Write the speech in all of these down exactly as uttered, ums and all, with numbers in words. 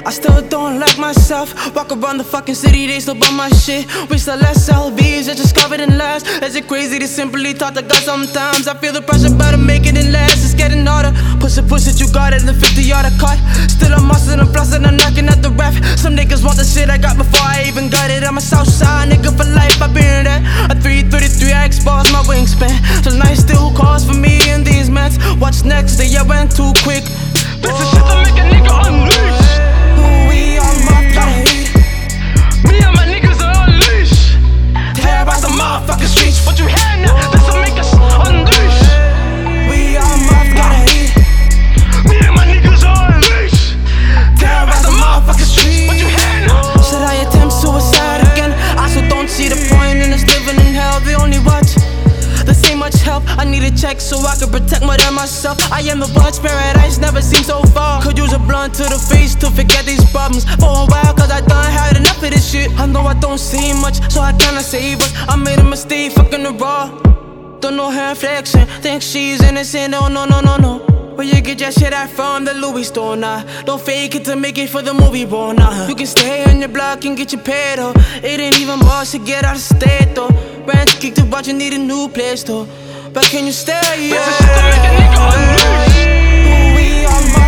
I still don't like myself. Walk around the fucking city, they still bum my shit. Wish the less L Vs, just covered in less. Is it crazy to simply talk to God sometimes? I feel the pressure, better make it in less. It's getting harder. Push it, push it, you got it in the fifty yard cut. Still I'm muscling and flossing, I'm knocking at the ref. Some niggas want the shit I got before I even got it. I'm a Southside nigga for life, I've been there. A three thirty-three, I expose my wingspan. So nice still calls for me in these mats. What's next? The year went too quick. This is shit to make a nigga unleash. We on my plate. Me and my niggas are unleashed. Tear out the motherfucking streets. What you hear now? This will make us unleash. We on my plate. Me and my niggas are unleashed. Tear out the motherfucking streets. What you hear now? Should I attempt suicide again? I still don't see the point in us living in hell. The only watch. This ain't much help. I need a check so I can protect more than myself. I am the watch, paradise never seemed so far. Could use a blunt to the face to forget these problems for a while, cause I done had enough of this shit. I know I don't see much, so I cannot save us. I made a mistake, fucking the raw. Don't know her inflection, think she's innocent. No, no, no, no, no. Where you get your shit at from? The Louis store, nah. Don't fake it to make it for the movie, bro, nah. You can stay on your block and get your pay, though. It ain't even boss to get out of state, though. Rent kicked to watch, you need a new place, though. But can you stay, yeah? This is shit to make a nigga unleash. We on my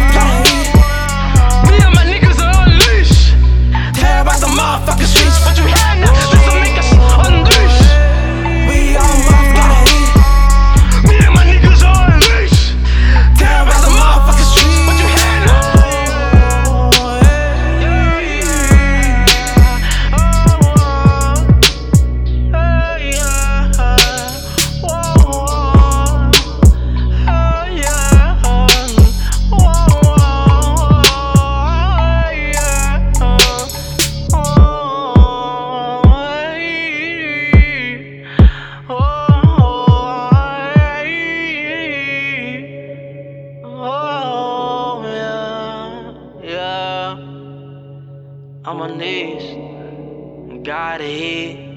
plate. Me and my niggas are unleashed. Tear out the motherfucking streets. What you hear now? This will make us unleash. We on my plate. Me and my niggas are unleashed. Tear out the motherfucking streets. What you hear now? I'm on knees, gotta eat.